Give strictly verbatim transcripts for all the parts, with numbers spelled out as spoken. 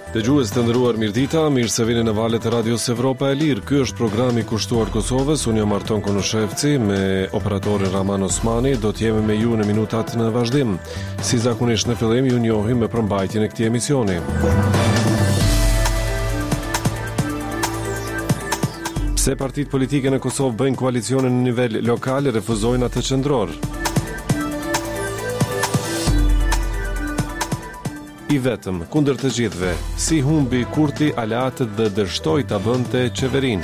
Dëgjues të nderuar, mirëdita, mirë se vini në valët e Radios Evropa e Lirë. Ky është programi i kushtuar Kosovës. Unë jam Arton Konoshevci me operatorin Raman Osmani. Do të jemi me ju në minutat në vazhdim. Si zakonisht në fillim ju njohim me përmbajtjen e këtij emisioni. Pse partitë politike në Kosovë bëjnë koalicione në nivel lokal, refuzojnë atë qendror. I vetëm, kundër të gjithëve, si humbi Kurti aleatët dhe dërshtoi ta bënte qeverinë.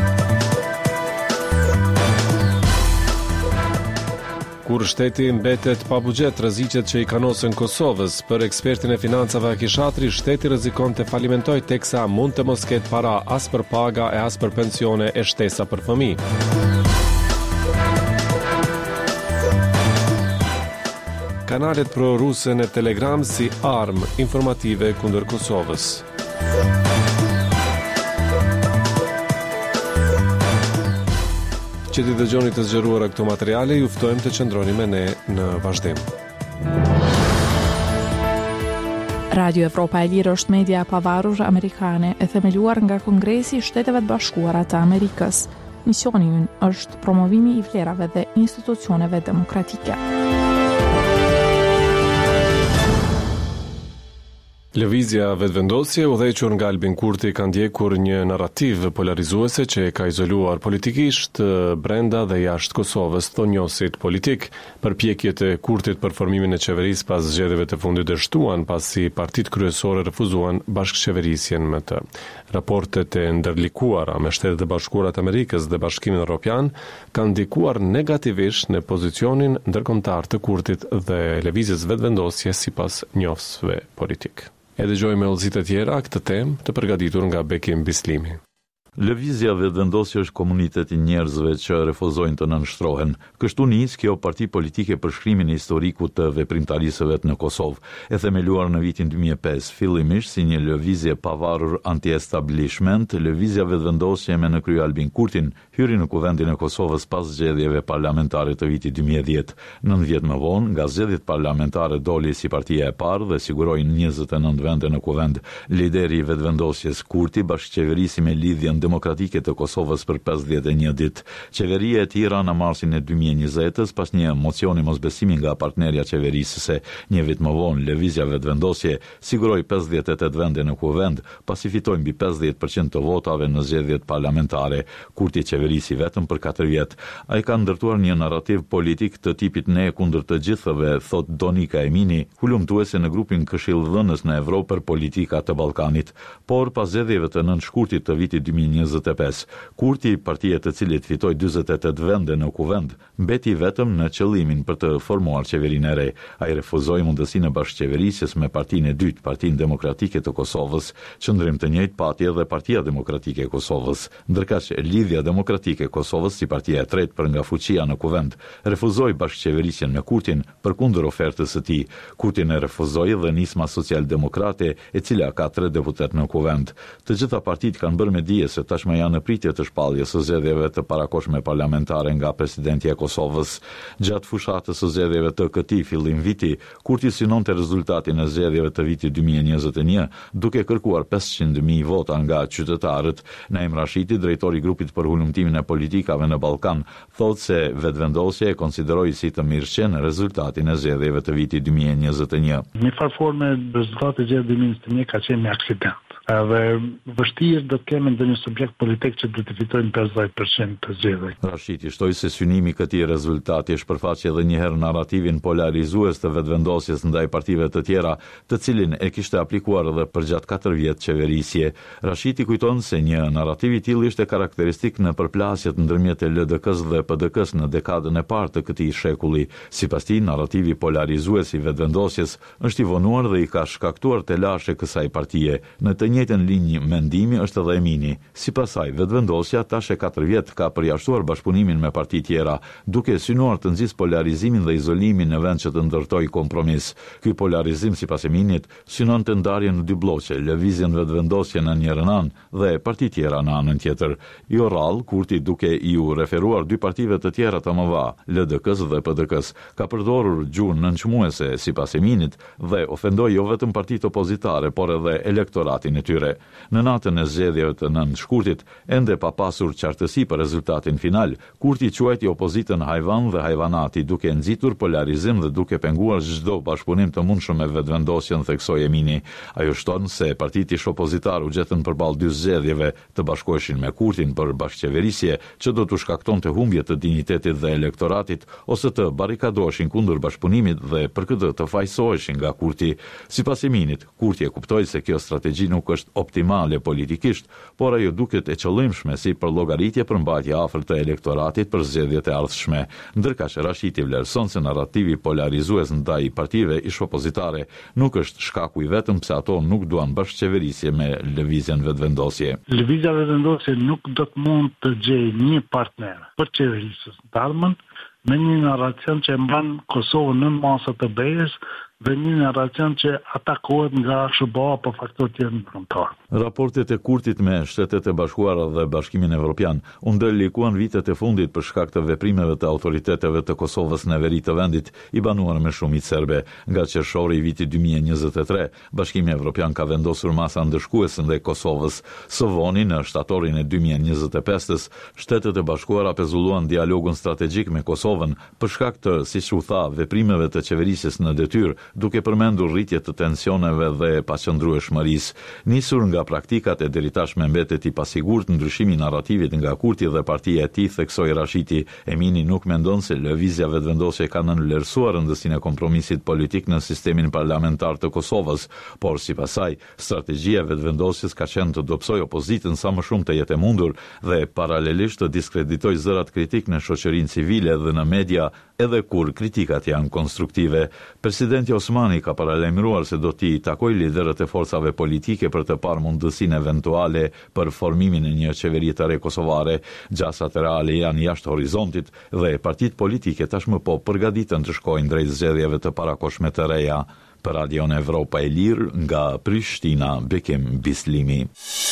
Kur shteti mbetet pa buxhet, rreziqet që i kanosen Kosovës. Për ekspertin e financave Akishatri, shteti rrezikonte falimentoj teksa mund të mos ketë para as për paga e as për pensione e shtesa për fëmijë. Kanalet pro-ruse në Telegram si armë informative kundër Kosovës. Që ti dëgjoni të zgjeruara këto materiale, ju ftojmë të qëndroni me ne në vazhdim. Radio Evropa e Lirë është media e pavarur amerikane e themeluar nga Kongresi i Shteteve të Bashkuara të Amerikës. Misioni i ynë është promovimi i vlerave dhe institucioneve demokratike. Lëvizja vetëvendosje udhëhequr nga Albin Kurti ka ndjekur një narrativ polarizuese që ka izoluar politikisht brenda dhe jashtë Kosovës thonjosit politik. Përpjekjet e Kurtit për formimin e qeverisë pas zgjedhjeve të fundit dështuan pasi partitë kryesore refuzuan bashkëqeverisjen me të. Raportet e ndërlikuara me Shtetet e Bashkuara të Amerikës dhe Bashkimin Evropian kanë ndikuar negativisht në pozicionin ndërkombëtar të Kurtit dhe lëvizjes vetëvendosje sipas njohësve politik. E dëgjojmë me udhëzitë të tjera këtë temë të përgatitur nga Bekim Bislimi. Lëvizja vetëvendosje është komunitet i njerëzve që refuzojnë të nënshtrohen. Kështu nis kjo parti politike për shkrimin e historikut të veprimtarisë vet në Kosovë, e themeluar në vitin dy mijë e pesë, fillimisht si një lëvizje pavarur anti-establishment. Lëvizja vetëvendosje me në krye Albin Kurtin hyri në kuvendin e Kosovës pas zgjedhjeve parlamentare të vitit dy mijë e dhjetë. Nëntë vjet më vonë, nga zgjedhjet parlamentare doli si partia e parë dhe siguroi njëzet e nëntë vende në kuvend. Lideri i vetëvendosjes Kurti bashkëqeverisi me lidhjen demokratike të Kosovës për pesëdhjetë e një ditë. Qeveria e tira në marsin e dy mijë e njëzet pas një mocioni mosbesimi nga partnerja qeverisëse. Një vit më vonë, lëvizja vetëvendosje siguroi pesëdhjetë e tetë vende në kuvend, pasi fitoi mbi pesëdhjetë përqind të votave në zgjedhjet parlamentare. Kurti qeverisi vetëm për katër vjet. Ai ka ndërtuar një narrativ politik të tipit ne kundër të gjithëve, thot Donika Emini, hulumtuese në grupin këshillëdhënës në Evropë për politika të Ballkanit. Por pas zgjedhjeve të nëntë shkurtit të vitit dy mijë e njëzet e pesë, Kurti, partia të cilit fitoi dyzet e tetë vende në kuvend, mbeti vetëm në qëllimin për të formuar qeverinë e re. Ai refuzoi mundësinë e bashkëqeverisjes me partinë e dytë, Partinë Demokratike të Kosovës, qëndrim të njëjtë pati edhe Partia Demokratike e Kosovës, ndërkaq Lidhja Demokratike e Kosovës si partia e tretë për nga fuqia në kuvend, refuzoi bashkëqeverisjen me Kurtin përkundër ofertës së tij. Kurtin e refuzoi dhe Nisma Socialdemokrate, e cila ka tre deputet në kuvend. Të gjitha partitë kanë bërë me dije se tashmë janë në pritje të shpalljes së zgjedhjeve të parakohshme parlamentare nga presidenti i Kosovës. Gjatë fushatës së zgjedhjeve të këtij fillim viti, Kurti synonte rezultatin e zgjedhjeve të vitit dy mijë e njëzet e një, duke kërkuar pesëqind mijë vota nga qytetarët. Naim Rashidi, drejtori i grupit për hulumtimin e politikave në Ballkan, thotë se vetëvendosja e konsideroi si të mirëqenë rezultatin e zgjedhjeve të vitit dy mijë e njëzet e një. Në farë forme, rezultati i zgjedhjeve dy mijë e njëzet e një ka qenë një aksident. Dhe vështirë do të kemi ndonjë subjekt politik që do të fitojnë pesëdhjetë përqind të zgjedhjeve. Rashidi shtoi se synimi i këtij rezultati shpërfaqi edhe një herë narrativin polarizues të vetëvendosjes ndaj partive të tjera, të cilin e kishte aplikuar edhe për gjatë katër vjet qeverisje. Rashidi kujton se një narrativ i tillë ishte karakteristik në përplasjet ndërmjet L D K-s dhe P D K-s në dekadën e parë të këtij shekulli. Sipas tij, narrativi polarizues i vetëvendosjes është i vonuar dhe i ka shkaktuar telashe kësaj partie. Në të njëjtën linjë mendimi është edhe Emini. Sipas saj, vetëvendosja tash e katër vjet ka përjashtuar bashkëpunimin me parti tjera, duke synuar të nxjisë polarizimin dhe izolimin në vend që të ndërtojë kompromis. Ky polarizim sipas Eminit synon të ndarjen në dy bloqe, lëvizjen vetëvendosje në njërin anë dhe parti tjera në anën tjetër. Jo rrallë, Kurti duke i u referuar dy partive të tjera të mëdha, L D K-s dhe P D K-s, ka përdorur gjuhën nënçmuese sipas Eminit dhe ofendoi jo vetëm partitë opozitare, por edhe elektoratin e tyre. Në natën e zgjedhjeve të nëntë shkurtit, ende pa pasur qartësi për rezultatin final, Kurti quajti opozitën hajvan dhe hajvanati, duke nxitur polarizim dhe duke penguar çdo bashkëpunim të mundshëm me vetëvendosjen, theksoi Emini. Ajo shton se partitë ish opozitar u gjetën përballë dy zgjedhjeve, të bashkoheshin me Kurtin për bashkëqeverisje, që do të shkaktonte humbje të dinjitetit dhe elektoratit, ose të barrikadoheshin kundër bashkëpunimit dhe për këtë të fajsoheshin nga Kurti. Sipas Eminit, Kurti e kuptoi se kjo strategji nuk është optimale politikisht, por ajo duket e qëllimshme si për llogaritje për mbajtje afër të elektoratit për zgjedhjet e ardhshme. Ndërkaq Rashiti vlerëson se narrativi polarizues ndaj partive ish opozitare nuk është shkaku i vetëm pse ato nuk duan bashkëqeverisje me lëvizjen vetëvendosje. Lëvizja vetëvendosje nuk do të mund të gjejë një partner për qeverisës të ardhmen me një narracion që mban Kosovën në masat të B-s dhe një narracion që atakohet nga S B A apo faktorë tjerë ndërkombëtar. Raportet e Kurtit me Shtetet e Bashkuara dhe Bashkimin Evropian u ndërlikuan vitet e fundit për shkak të veprimeve të autoriteteve të Kosovës në veri të vendit, i banuar me shumicë serbe. Nga qershori i vitit dy mijë e njëzet e tre, Bashkimi Evropian ka vendosur masa ndëshkuese ndaj Kosovës. Së voni në shtatorin e dy mijë e njëzet e pesë, Shtetet e Bashkuara pezulluan dialogun strategjik me Kosovën për shkak të, siç u tha, veprimeve të qeverisjes në detyrë, duke përmendur rritje të tensioneve dhe paqëndrueshmërisë. Nisur nga praktikat e deri tashme mbetet i pasigurt ndryshimi i narrativit nga Kurti dhe partia e tij, theksoi Rashiti. Emini nuk mendon se lëvizja vetëvendosje ka nënvlerësuar rëndësinë e kompromisit politik në sistemin parlamentar të Kosovës, por sipas saj, strategjia e vetëvendosjes ka qenë të dobësojë opozitën sa më shumë të jetë e mundur dhe paralelisht të diskreditojë zërat kritik në shoqërinë civile dhe në media, edhe kur kritikat janë konstruktive. Presidenti Osmani ka paralajmëruar se do t'i takoj liderët e forcave politike për të parë mundësinë eventuale për formimin e një qeveri të re kosovare. Gjasat reale janë jashtë horizontit dhe partitë politike tashmë po përgatiten të shkojnë drejt zgjedhjeve të parakohshme të reja. Për Radion Evropa e Lirë, nga Prishtina, Bekim Bislimi.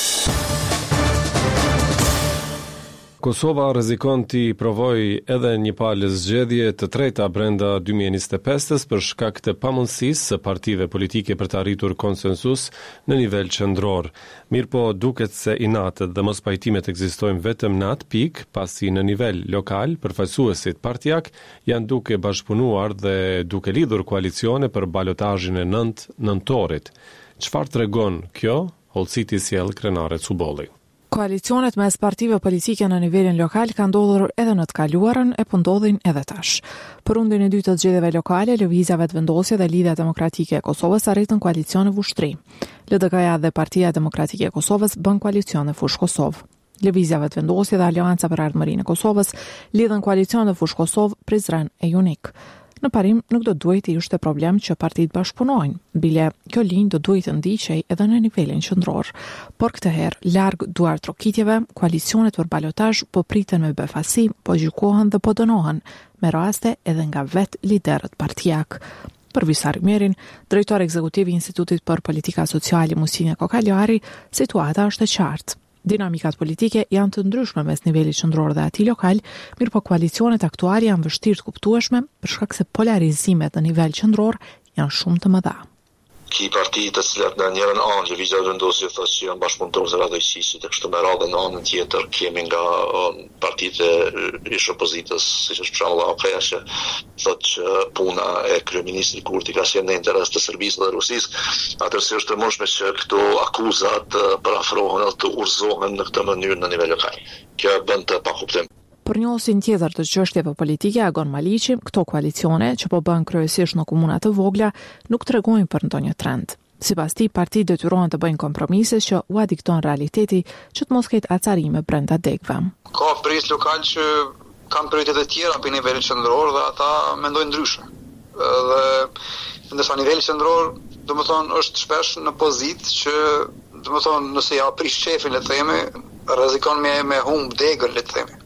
Kosova rrezikon t'i provojë edhe një palë zgjedhje të treta brenda dy mijë e njëzet e pesë për shkak të pamundësisë së partive politike për të arritur konsensus në nivel qendror. Mirpo duket se inatët dhe mospajtimet ekzistojnë vetëm në atë pikë, pasi në nivel lokal përfaqësuesit partijak janë duke bashkëpunuar dhe duke lidhur koalicione për balotazhin e nëntë nëntorit. Çfarë tregon kjo? Holciti sjell Krenare Cubolli. Koalicionet mes partive politike në nivelin lokal kanë ndodhur edhe në të kaluarën e po ndodhin edhe tash. Për rundin e dytë të zgjedhjeve lokale, Lëvizja Vetëvendosje dhe Lidhja Demokratike e Kosovës arritën koalicione vushtri. L D K-ja dhe Partia Demokratike e Kosovës bën koalicione fush Kosovë. Lëvizja Vetëvendosje dhe Alianca për Ardhmërinë e Kosovës lidhen koalicione fush Kosovë, Prizren e Junik. Në parim nuk do duhet të ishte problem që partitë bashkëpunojnë, bile kjo linjë do duhet të ndiqej edhe në nivelin qendror. Por këtë herë, larg duar trokitjeve, koalicionet për balotazh po priten me befasi, po gjykohen dhe po dënohen, me raste edhe nga vet liderët partijak. Për Visar Merin, drejtori ekzekutiv i Institutit për Politika Sociale Musine Kokaljari, situata është e qartë. Dinamikat politike janë të ndryshme mes nivelit qendror dhe atij lokal, mirëpo koalicionet aktuale janë vështirë të kuptueshme për shkak se polarizimet në nivel qendror janë shumë të mëdha. Ki partitë të cilat në njërën anë Lëvizja Vetëvendosje thotë që janë bashkëpunëtorë dhe ISIS-it, e kështu me radhë në anën tjetër kemi nga partitë ish opozitës, siç është për shembull A K-ja që thotë që puna e kryeministrit Kurti ka qenë në interes të Serbisë dhe Rusisë, atëherë është e mundshme që këto akuzat parafrohen ose të urzohen në këtë mënyrë në nivel lokal. Kjo bën të pakuptim. Për njohësin tjetër të çështjeve politike, Agon Maliqi, këto koalicione që po bën kryesisht në komuna të vogla nuk tregojnë për ndonjë trend. Sipas tij, partitë detyrohen të bëjnë kompromise që u dikton realiteti që të mos ketë acarime brenda degëve. Ka pres lokal që kanë prioritete të tjera në nivelin qendror dhe ata mendojnë ndryshe. Dhe ndërsa niveli qendror, domethënë, është shpesh në pozitë që do të thonë, nëse ja prish shefin, le të themi, rrezikon me me humb degën, le të themi.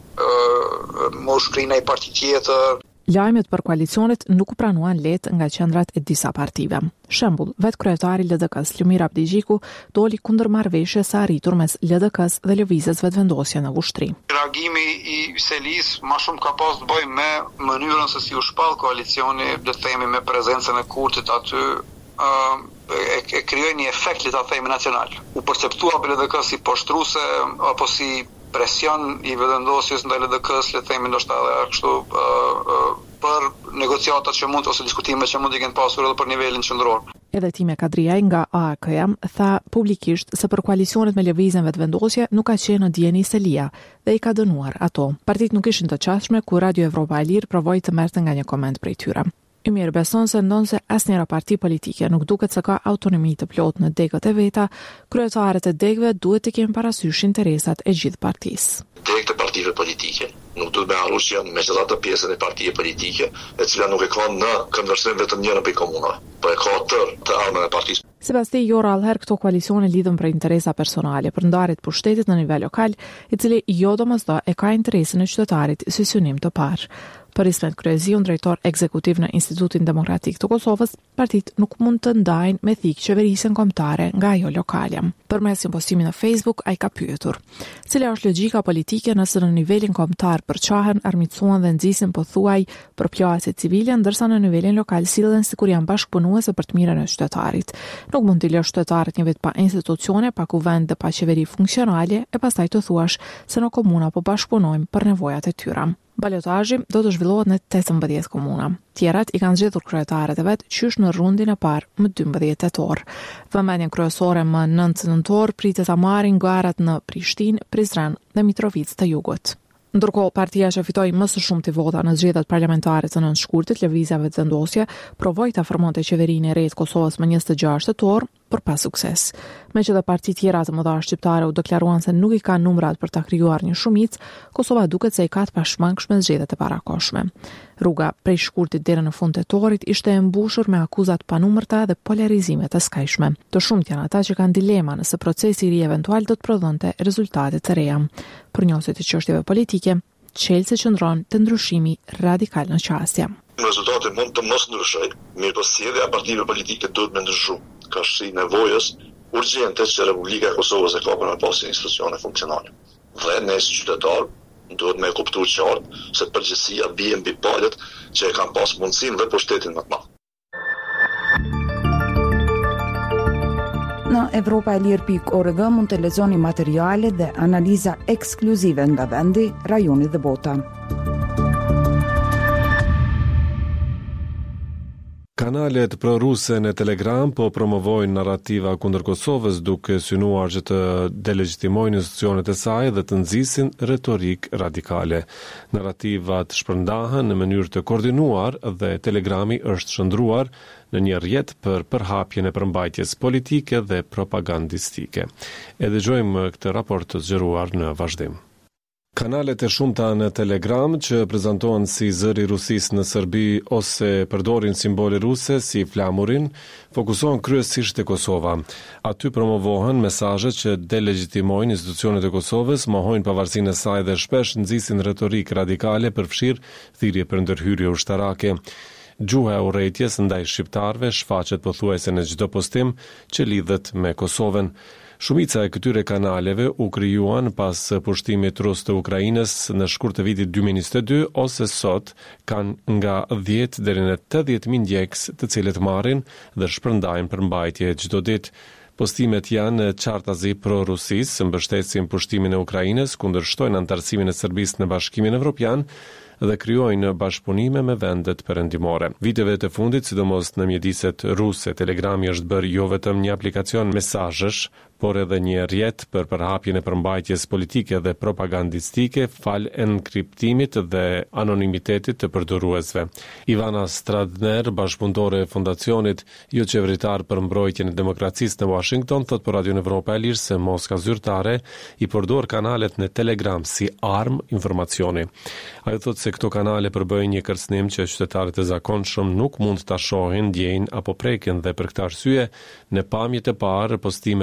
Ë, mos shkrin ai parti tjetër. Lajmet për koalicionet nuk u pranuan lehtë nga qendrat e disa partive. Shembull, vetë kryetari L D K-s Lumir Abdigjiku doli kundër marrëveshjes së arritur mes L D K-s dhe Lëvizjes Vetëvendosje në ushtri. Reagimi i Selis më shumë ka pas të bëjë me mënyrën se si u shpall koalicioni, le të themi, me prezencën e Kurtit aty, uh, e, e krijoi një efekt, le ta themi, nacional. U perceptua për L D K si poshtruese apo si presion i vetëvendosjes ndaj L D K-s, le të themi, ndoshta edhe kështu uh, uh, për negociatat që mund ose diskutimet që mund të kenë pasur edhe për nivelin qendror. Edhe Time Kadriaj nga A A K-ja tha publikisht se për koalicionet me Lëvizjen Vetëvendosje nuk ka qenë në dieni Selia dhe i ka dënuar ato. Partitë nuk ishin të qasshme kur Radio Evropa e Lirë provoi të merrte nga një koment prej tyre. Ymir beson se ndonse asnjëra parti politike nuk duket se ka autonomi të plotë në degët e veta, kryetarët e degëve duhet të kenë parasysh interesat e gjithë partisë. Degët e partive politike nuk duhet me harruar që janë megjithatë pjesën e partive politike, e cila nuk e ka në këndvështrim vetëm njërin prej komunave, por e ka tërë të armën e partisë. Sipas tij, jo rallëherë këto koalicione lidhen për interesa personale, për ndarjet e pushtetit në nivel lokal, i cili jo domosdoshmë e ka interesin e qytetarit si synim të parë. Për Ismet Kryeziu, drejtor ekzekutiv në Institutin Demokratik të Kosovës, partitë nuk mund të ndajnë me thikë qeverisjen kombëtare nga ajo lokale. Përmes një postimi në Facebook, ai ka pyetur: cila është logjika politike nëse në nivelin kombëtar përçahen, armiqësohen dhe nxisin pothuaj përplasje civile, ndërsa në nivelin lokal sillen sikur janë bashkëpunuese për të mirën e qytetarit. Nuk mund të lësh qytetarët një vit pa institucione, pa kuvend dhe pa qeveri funksionale, e pastaj të thuash se në komuna po bashkëpunojmë për nevojat e tyre. Balotazhi do të zhvillohet në tetëmbëdhjetë komuna. Tjerat i kanë zgjedhur kryetarët e vet qysh në rundin e parë më dymbëdhjetë tetor. Vëmendjen kryesore më nëntë nëntor pritet ta marrin garat në Prishtinë, Prizren dhe Mitrovicë të Jugut. Ndërkohë, partia që fitoi më së shumti vota në zgjedhjet parlamentare të nëntë shkurtit, Lëvizja Vetëvendosje, provoi ta formonte qeverinë e re të Kosovës më njëzet e gjashtë tetor, por pa sukses. Meqenëse parti tjera të mëdha shqiptare u deklaruan se nuk i kanë numrat për ta krijuar një shumicë, Kosova duket se i ka të pashmangshme zgjedhjet e parakohshme. Rruga prej shkurtit deri në fund tetorit ishte e mbushur me akuzat panumërta dhe polarizime të skajshme. Të shumtë janë ata që kanë dilema nëse procesi i ri eventual do të prodhonte rezultate të reja. Për njësit të çështjeve politike, Chelsea qëndron të ndryshimi radikal në qasje. Rezultati mund të mos ndryshojë, mirë po sjellja e partive politike duhet me ndryshu. Ka shi nevojës urgjente që Republika e Kosovës e ka për me pasi institucione funksionale. Dhe ne si qytetar duhet me kuptuar qartë se përgjegjësia bie mbi palët që e kanë pas mundësinë dhe pushtetin më të madh. Në evropa e lirë pikë org mund të lexoni materiale dhe analiza ekskluzive nga vendi, rajoni dhe bota. Kanalet proruse në Telegram po promovojnë narrativa kundër Kosovës duke synuar që të delegjitimojnë institucionet e saj dhe të nxisin retorik radikale. Narrativat shpërndahen në mënyrë të koordinuar dhe Telegrami është shndruar në një rrjet për përhapjen e përmbajtjes politike dhe propagandistike. E dëgjojmë këtë raport të zgjeruar në vazhdim. Kanalet e shumta në Telegram që prezantohen si zëri Rusisë në Serbi ose përdorin simbole ruse si flamurin, fokusohen kryesisht te Kosova. Aty promovohen mesazhe që delegjitimojnë institucionet e Kosovës, mohojnë pavarësinë e saj dhe shpesh nxisin retorik radikale përfshirë thirrje për ndërhyrje ushtarake. Gjuha e urrëties ndaj shqiptarëve shfaqet pothuajse në çdo postim që lidhet me Kosovën. Shumica e këtyre kanaleve u krijuan pas pushtimit rus të Ukrainës në shkurt të vitit dy mijë e njëzet e dy ose sot kanë nga dhjetë deri në tetëdhjetë mijë ndjekës, të cilët marrin dhe shpërndajnë përmbajtje çdo ditë. Postimet janë qartazi pro-rusisë, mbështesin pushtimin e Ukrainës, kundërshtojnë antarësimin e Serbisë në Bashkimin Evropian dhe krijojnë bashkëpunime me vendet perëndimore. Viteve të fundit, sidomos në mjediset ruse, Telegrami është bërë jo vetëm një aplikacion mesazhesh, por edhe një rrjet për përhapjen e përmbajtjes politike dhe propagandistike fal enkriptimit dhe anonimitetit të përdoruesve. Ivana Stradner, bashkëpunëtore e fondacionit jo qeveritar për mbrojtjen e demokracisë në Washington, thot për Radio Evropa e Lirë se Moska zyrtare i përdor kanalet në Telegram si armë informacioni. Ajo thot se këto kanale përbëjnë një kërcënim që qytetarët e zakonshëm nuk mund ta shohin, ndjejnë apo prekin dhe për këtë arsye në pamjet e parë postimet në këtë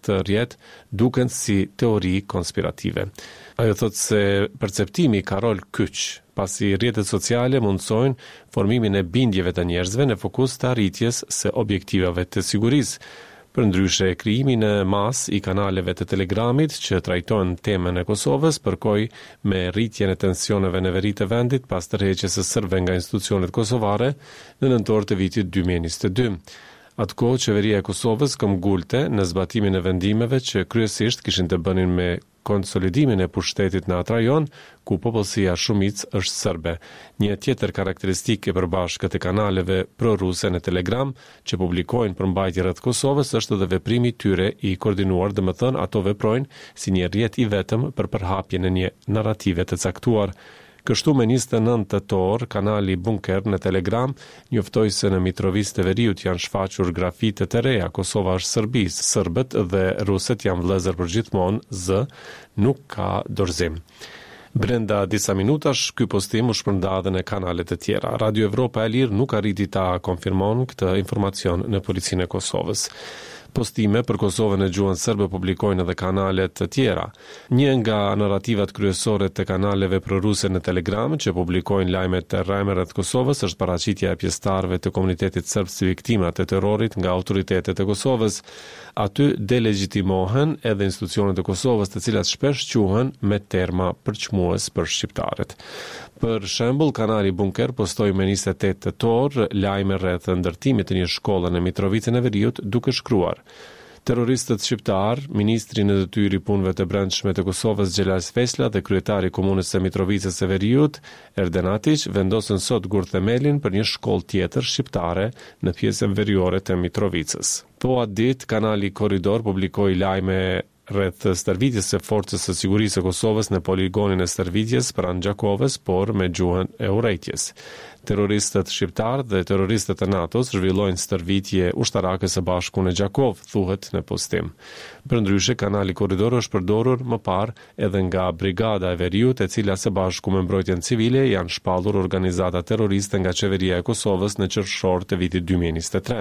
këtë rrjet duken si teori konspirative. Ajo thotë se perceptimi ka rol kyç, pasi rrjetet sociale mundsojnë formimin e bindjeve të njerëzve në fokus të arritjes së objektivave të sigurisë. Përndryshe, krijimi në mas i kanaleve të Telegramit që trajtojnë temën e Kosovës përkoi me rritjen e tensioneve në veri të vendit pas tërheqjes së serbëve nga institucionet kosovare në nëntor të vitit dy mijë e njëzet e dy. Atkohë, qeveria e Kosovës këmbgulte në zbatimin e vendimeve që kryesisht kishin të bënin me konsolidimin e pushtetit në atë rajon, ku popullsia shumicë është serbe. Një tjetër karakteristikë e përbashkët e kanaleve pro-ruse në Telegram që publikojnë përmbajtje rreth Kosovës është edhe veprimi i tyre i koordinuar, domethënë ato veprojnë si një rrjet i vetëm për përhapjen e një narrative të caktuar. Kështu me njëzet e nëntë tetor, kanali Bunker në Telegram njoftoi se në Mitrovic të Veriut janë shfaqur grafitë të reja Kosova është Serbisë, serbët dhe ruset janë vëllezër përgjithmonë, z, nuk ka dorëzim. Brenda disa minutash, ky postim u shpërnda edhe në kanalet e tjera. Radio Evropa e Lirë nuk arriti ta konfirmon këtë informacion në policinë e Kosovës. Postime për Kosovën e gjuhën serbe publikojnë edhe kanalet të tjera. Një nga narrativat kryesore të kanaleve proruse në Telegram që publikojnë lajme të rrajme rreth Kosovës është paraqitja e pjesëtarëve të komunitetit serb si viktima të terrorit nga autoritetet e Kosovës. Aty delegjitimohen edhe institucionet e Kosovës, të cilat shpesh quhen me terma përçmues për shqiptarët. Për shembull, kanali Bunker postoi me njëzet e tetë tetor lajme rreth ndërtimit të një shkolle në Mitrovicën e Veriut duke shkruar: terroristët shqiptar, ministri në detyrë i punëve të brendshme të Kosovës Xhelal Svesla dhe kryetari i komunës së Mitrovicës së Veriut Erden Atiç vendosën sot gur themelin për një shkollë tjetër shqiptare në pjesën veriore të Mitrovicës. Po atë ditë, kanali Korridor publikoi lajme rreth stërvitjes së forcës së sigurisë së Kosovës në poligonin e stërvitjes pranë Gjakovës, por me gjuhën e urrejtjes. Terroristët shqiptar dhe terroristët e NATO-s zhvillojnë stërvitje ushtarake së bashku në Gjakov, thuhet në postim. Përndryshe, kanali Korridor është përdorur më parë edhe nga Brigada e Veriut, e cila së bashku me mbrojtjen civile janë shpallur organizata terroriste nga qeveria e Kosovës në qershor të vitit dy mijë e njëzet e tre.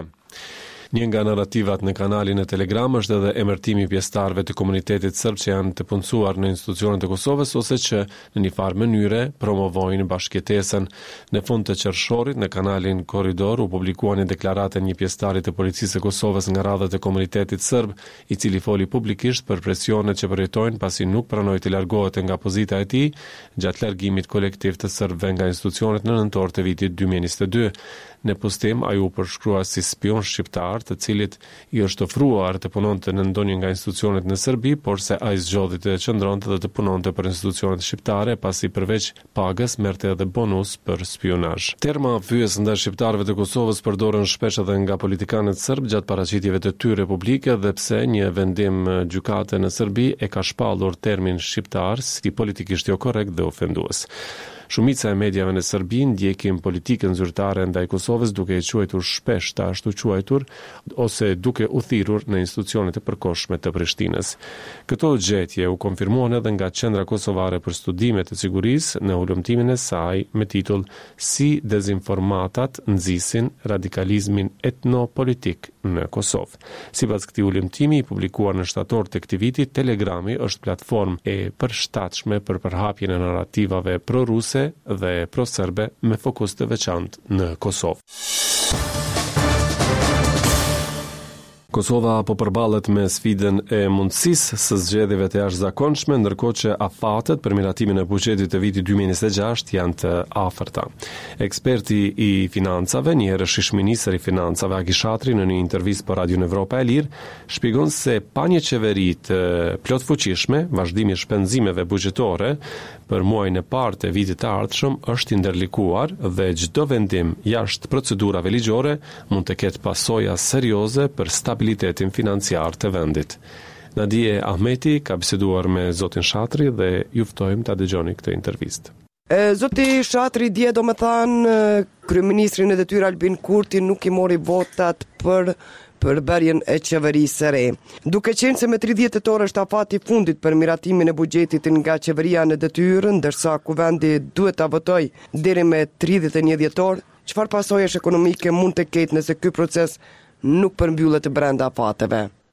Një nga narrativat në kanalin e Telegram është edhe emërtimi i pjesëtarëve të komunitetit serb që janë të punësuar në institucionet e Kosovës ose që në një farë mënyre promovojnë bashkëjetesën. Në fund të qershorit në kanalin Korridor u publikuan një deklaratë një pjesëtari të policisë së Kosovës nga radhët e komunitetit serb, i cili foli publikisht për presionet që përjetojnë pasi nuk pranoi të largohet nga pozita e tij gjatë largimit kolektiv të serbëve nga institucionet në nëntor të vitit dy mijë e njëzet e dy. Në postim, ai u përshkrua si spion shqiptar, të cilit i është ofruar të punonte në ndonjë nga institucionet në Serbi, por se ai zgjodhi të qëndronte dhe të punonte për institucionet shqiptare, pasi përveç pagës merrte edhe bonus për spionazh. Terma fyes ndaj shqiptarëve të Kosovës përdoren shpesh edhe nga politikanët serb gjatë paraqitjeve të tyre publike, dhe pse një vendim gjykate në Serbi e ka shpallur termin shqiptar si politikisht jo korrekt dhe ofendues. Shumica e medjave në Serbi ndjekin politikën zyrtare ndaj Kosovës duke e quajtur shpesh të ashtu quajtur ose duke u thirrur në institucionet e përkohshme të Prishtinës. Këto gjetje u konfirmuan edhe nga Qendra Kosovare për Studime të Sigurisë në ulëmtimin e saj me titull Si dezinformatat nxisin radikalizmin etnopolitik në Kosovë. Sipas këtij ulëmtimi i publikuar në shtator të këtij viti, Telegrami është platformë e përshtatshme për përhapjen e narrativave pro-ruse dhe pro-serbe me fokus të veçantë në Kosovë. Kosova po përballet me sfidën e mundësisë së zgjedhjeve të jashtëzakonshme, ndërkohë që afatet për miratimin e buxhetit të vitit dy mijë e njëzet e gjashtë janë të afërta. Eksperti i financave, një herësh ish-ministër i financave Agi Shatri, në një intervistë për Radio Evropa e Lirë, shpjegon se pa një qeveri të plot fuqishme, vazhdimi i shpenzimeve buxhetore për muajin e parë të vitit të ardhshëm është i ndërlikuar dhe çdo vendim jashtë procedurave ligjore mund të ketë pasoja serioze për stabilitetin financiar të vendit. Nadije Ahmeti ka biseduar me zotin Shatri dhe ju ftojmë ta dëgjoni këtë intervistë. Zoti Shatri, dje do me thanë, kryeministri në detyrë Albin Kurti nuk i mori votat për për bërjen e qeverisë së re. Duke qenë se me tridhjetë tetor është afati fundit për miratimin e buxhetit nga qeveria në detyrë, ndërsa kuvendi duhet ta votojë deri me tridhjetë e një dhjetor, çfarë pasojesh ekonomike mund të ketë nëse ky proces nuk përmbyllet brenda afateve?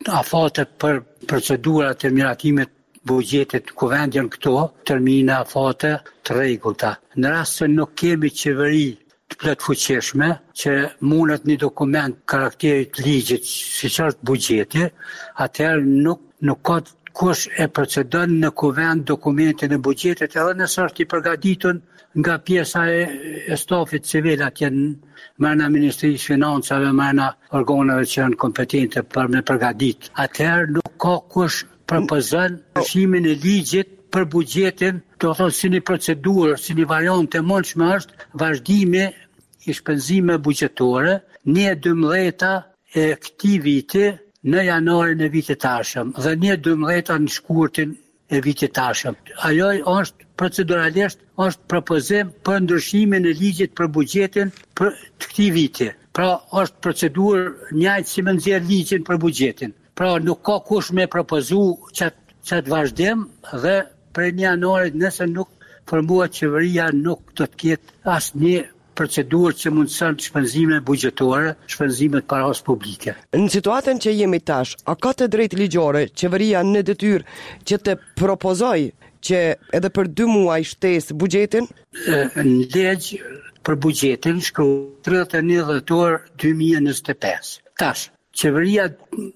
afate për procedurat të miratimet bugjetit kuvendi janë këto, termina afate të rregullta. Në rast se nuk kemi qeveri të plotfuqishme që mundet një dokument karakterit ligjit siç është buxheti, atëherë nuk nuk ka kush e procedon në kuvend dokumentin e buxhetit, edhe nëse është i përgatitur nga pjesa e, e stafit civil atje në mërna Ministrisë Financave, mërna organeve që janë kompetente për me përgatit. Atëherë nuk ka kush propozon ndryshimin e ligjit për buxhetin, do të thotë si një procedurë, si një variant e mundshme është vazhdimi i shpenzime buxhetore një dymbëdhjetë e këtij viti në janarin e vitit tashëm dhe një dymbëdhjetë në shkurtin e vitit tashëm. Ajo është proceduralisht është propozim për ndryshimin e ligjit për buxhetin për të këtij viti. Pra është procedurë njëjtë si me nxjerr ligjin për buxhetin. Pra nuk ka kush me propozu çat çat vazhdim dhe për një janarit nëse nuk formohet qeveria nuk do të ketë asnjë procedurë që mundson shpenzime buxhetore, shpenzime të paras publike. Në situatën që jemi tash, a ka të drejtë ligjore qeveria në detyrë që të propozoj që edhe për dy muaj shtesë buxhetin? Në ligj për buxhetin shkruaj tridhjetë e një dhjetor dy mijë e njëzet e pesë. Tash, qeveria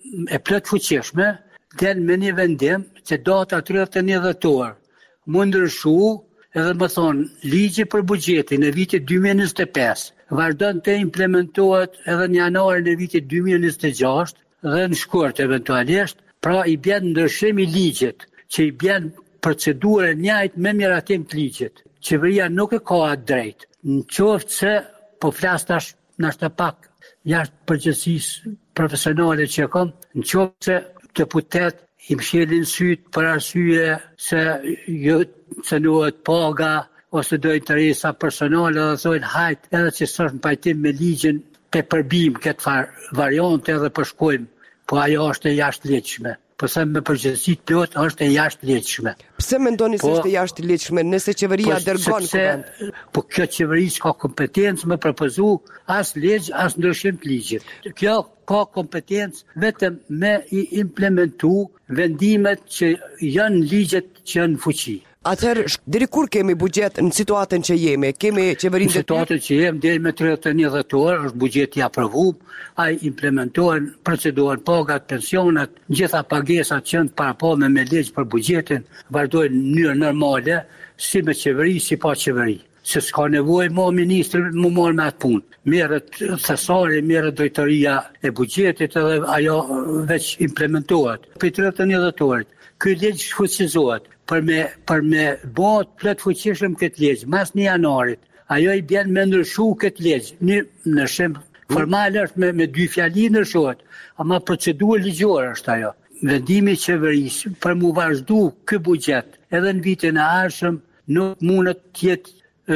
e plotfuqishme del me një vendim që data tridhjetë e një dhjetor mund ndryshu edhe më thonë, ligji për buxhetin e vitit dy mijë e njëzet e pesë vazhdon të implementohet edhe në janarin e vitit dy mijë e njëzet e gjashtë dhe në shkurt eventualisht, pra i bën ndryshim i ligjit, që i bën procedurë njëjtë me miratim të ligjit. Qeveria nuk e ka atë drejt. Në qoftë se po flas tash nashta pak jashtë përgjegjësisë profesionale që kam, në qoftë se deputet i mshelin syt për arsye se jo cënohet paga ose do interesa personale dhe thojnë hajt edhe që s'është në pajtim me ligjin pe përbim këtë far variante edhe përshkojmë, po ajo është e jashtëligjshme. Po them me përgjegjësi plot është e jashtëligjshme. Pse mendoni se është e jashtëligjshme nëse qeveria dërgon kuvend? Po kjo qeveri s'ka kompetencë me propozu as ligj as ndryshim të ligjit. Kjo ka kompetencë vetëm me i implementu vendimet që janë ligjet që janë në fuqi. Atëherë, deri kur kemi buxhet në situatën që jemi? Kemi qeverinë në situatën që jemi deri me tridhjetë e një dhjetor, është buxheti i aprovuar, ai implementohen, procedohen pagat, pensionet, gjitha pagesat që janë parapome me ligj për buxhetin, vazhdojnë në mënyrë normale, si me qeveri, si pa qeveri. Se s'ka nevojë mo ministri më marrë me atë punë. Merret thesari, merret drejtoria e buxhetit edhe ajo veç implementohet. Për tridhjetë e një dhjetorit, ky ligj shfuqizohet për me për me bëhet plot fuqishëm këtë ligj mas një janarit. Ajo i bën me ndryshu këtë ligj. Në në shemb formal është me me dy fjali ndryshohet, ama procedurë ligjore është ajo. Vendimi i qeverisë për mu vazhdu ky buxhet edhe në vitin e ardhshëm nuk mundet të jetë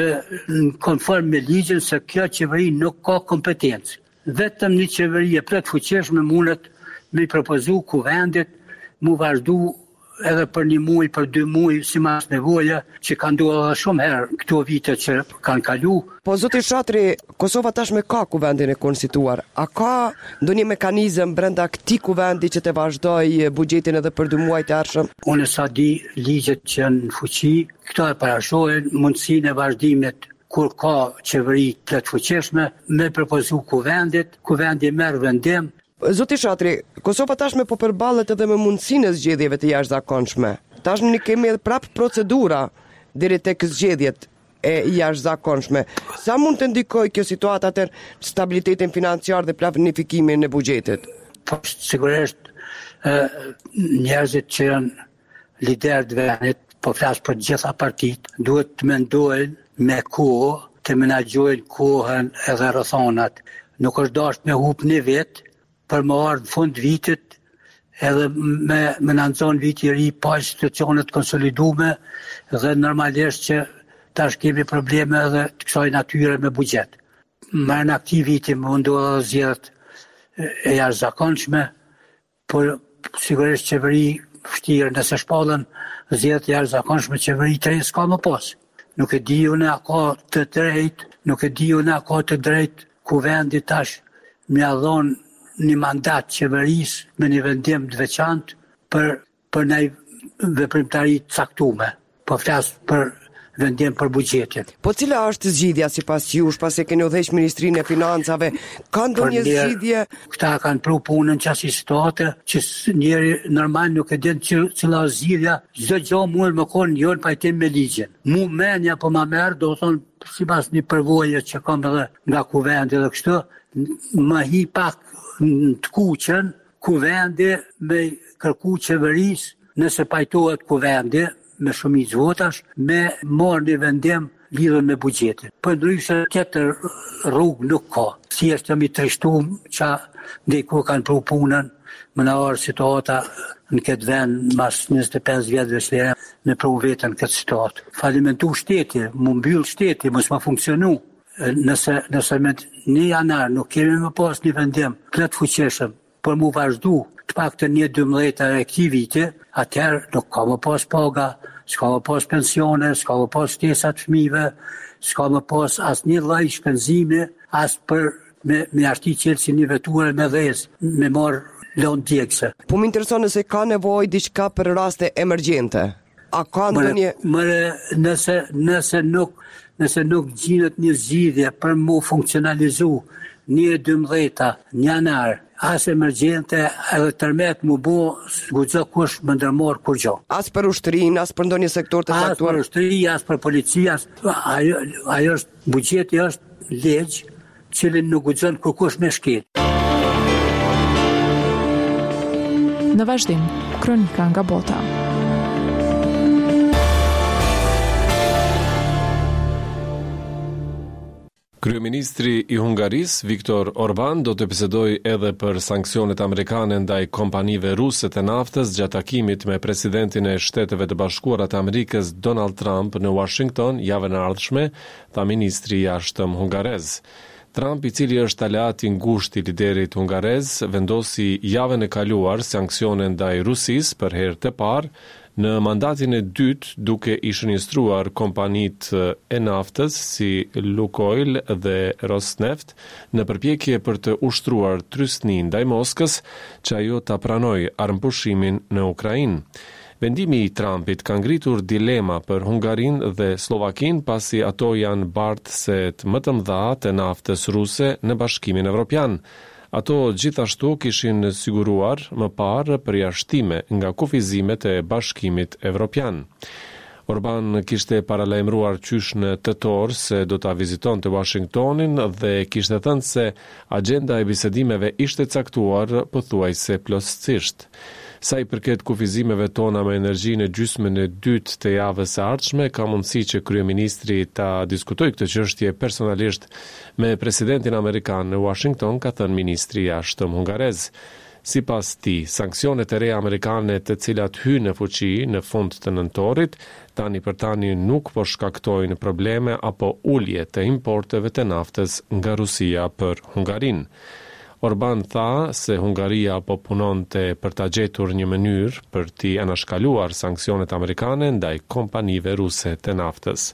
në konform me ligjin se kjo qeveri nuk ka kompetencë. Vetëm një qeveri e plot fuqishme mundet me propozu kuvendit mu vazhdu edhe për një muaj, për dy muaj, si mas nevoja, që kanë ndodhur shumë herë këto vite që kanë kalu. Po zoti Shatri, Kosova tashme ka kuvendin e konstituar. A ka ndonjë mekanizëm brenda këtij kuvendi që të vazhdoj buxhetin edhe për dy muajt e ardhshëm? Unë sa di ligjet që janë në fuqi, këto e parashojnë mundësinë e vazhdimit kur ka qeveri plot fuqishme me propozu kuvendit, kuvendi merr vendim. Zoti Shatri, Kosova tashme po përballet edhe me mundësinë e zgjedhjeve të jashtëzakonshme. Tashmë ne kemi edhe prap procedura deri tek zgjedhjet e jashtëzakonshme. Sa mund të ndikojë kjo situatë atë stabilitetin financiar dhe planifikimin e buxhetit? Po sigurisht njerëzit që janë liderë të vendit, po flas për gjitha partitë, duhet të mendojnë me kohë, të menaxhojnë kohën edhe rrethonat. Nuk është dashur me hub një vit për më ardhë në fund vitit edhe me, me nëndzon viti i ri pa institucionet konsolidume dhe normalisht që tash kemi probleme edhe të kësaj natyre me buxhet. Më në aktiv viti më ndohë dhe zjedhët e jashtëzakonshme, por sigurisht qeveri vështirë nëse shpallën zjedhët e jashtëzakonshme qeveri të rejtë s'ka më pas. Nuk e di unë a ka të drejt, nuk e di unë a ka të drejt kuvendi tash me adhon një mandat qeverisë me një vendim të veçantë për, për një veprimtari të caktuar. Po flas për vendim për buxhetin. Po cila është zgjidhja sipas jush, pas e keni udhëheq Ministrinë e Financave? Ka ndonjë zgjidhje? Këta kanë pru punën qasi situatë që njeri normal nuk e din që cila është zgjidhja, çdo gjë mund më kon jo në pajtim me ligjin. Mu menja po ma merr, do të thonë sipas një përvojë që kam edhe nga kuvendi dhe kështu, më hi pak të kuqen, kuvendi me kërku qeverisë, nëse pajtohet kuvendi me shumicë votash, me marrë një vendim lidhur me buxhetin. Për ndryshe tjetër rrugë nuk ka. Si është jam i trishtuar që diku kanë pru punën, më na orë situata në këtë vend mas njëzet e pesë vjetëve që me pru vetën këtë situatë. Falimentu shteti, më mbyll shteti, mos ma funksionu. Nëse, nëse me një janar nuk kemi më pas një vendim plot fuqishëm për mu vazhdu të pak të një dymbëdhjetë e këtij viti, atëherë nuk ka më pas paga, s'ka më pas pensione, s'ka më pas shtesa të fëmijëve, s'ka më pas as një lloj shpenzimi, as për me, me arti qelë një veture me dhez, me marë lonë djegse. Po më intereson nëse ka nevojë diçka për raste emergjente. A ka ndonjë? Mëre, nëse, nëse nuk, nëse nuk gjinet një zgjidhje për mu funksionalizu një dymbëdhjeta, një janar, as emergjente edhe tërmet mu bo guxo kush më ndërmor kur gjo. As për ushtrin, as për ndonjë sektor të caktuar. As për ushtri, as për policia, ajo, ajo është buxheti është ligj, cilin nuk guxon kur kush me shkel. Në vazhdim, kronika nga bota. Kryeministri i Hungarisë, Viktor Orban, do të bisedojë edhe për sanksionet amerikane ndaj kompanive ruse të naftës gjatë takimit me presidentin e Shteteve të Bashkuara të Amerikës Donald Trump në Washington javën e ardhshme, tha ministri i jashtëm hungarez. Trump, i cili është aleat i ngushtë i liderit hungarez, vendosi javën e kaluar sanksione ndaj Rusisë për herë të parë në mandatin e dytë, duke i shënjestruar kompanitë e naftës si Lukoil dhe Rosneft në përpjekje për të ushtruar trysni ndaj Moskës që ajo ta pranojë armëpushimin në Ukrainë. Vendimi i Trumpit ka ngritur dilema për Hungarinë dhe Slovakinë pasi ato janë bartëset më të mëdha të naftës ruse në Bashkimin Evropian. Ato gjithashtu kishin siguruar më parë përjashtime nga kufizimet e Bashkimit Evropian. Orban kishte paralajmëruar qysh në tetor se do ta vizitonte Washingtonin dhe kishte thënë se agenda e bisedimeve ishte caktuar pothuajse plotësisht. Sa i përket kufizimeve tona me energjinë e gjysmën e dytë të javës së ardhshme, ka mundësi që kryeministri ta diskutojë këtë çështje personalisht me presidentin amerikan në Washington, ka thënë ministri i jashtëm hungarez. Sipas tij, sanksionet e reja amerikane të cilat hynë në fuqi në fund të nëntorit, tani për tani nuk po shkaktojnë probleme apo ulje të importeve të naftës nga Rusia për Hungarinë. Orban tha se Hungaria po punonte për ta gjetur një mënyrë për t'i anashkaluar sanksionet amerikane ndaj kompanive ruse të naftës.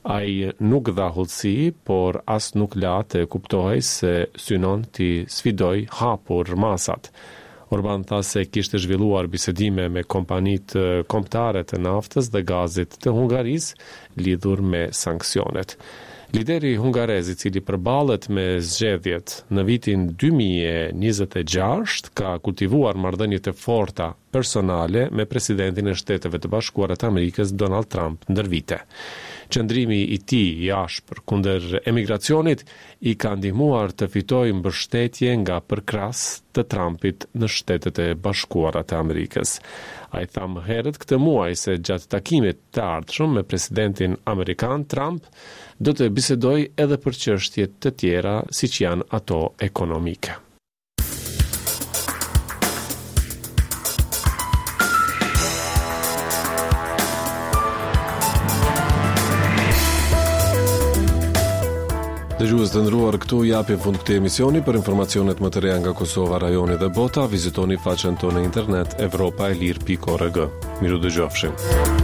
Ai nuk dha hollësi, por as nuk la të kuptohej se synon t'i sfidoj hapur masat. Orban tha se kishte zhvilluar bisedime me kompanitë kombëtare të naftës dhe gazit të Hungarisë lidhur me sanksionet. Lideri hungarez, i cili përballet me zgjedhjet në vitin dy mijë e njëzet e gjashtë, ka kultivuar marrëdhënie të forta personale me presidentin e Shteteve të Bashkuara të Amerikës Donald Trump ndër vite. Qëndrimi i tij i ashpër kundër emigracionit i ka ndihmuar të fitojë mbështetje nga përkras të Trumpit në Shtetet e Bashkuara të Amerikës. Ai tha më herët këtë muaj se gjatë takimit të ardhshëm me presidentin amerikan, Trump do të bisedojë edhe për çështje të tjera siç janë ato ekonomike. Dëgjues të nderuar, këtu japim fund këtij emisioni. Për informacionet më të reja nga Kosova, rajoni dhe bota, vizitoni faqen tonë në internet evropaelir pikë org. Miru dëgjofshim.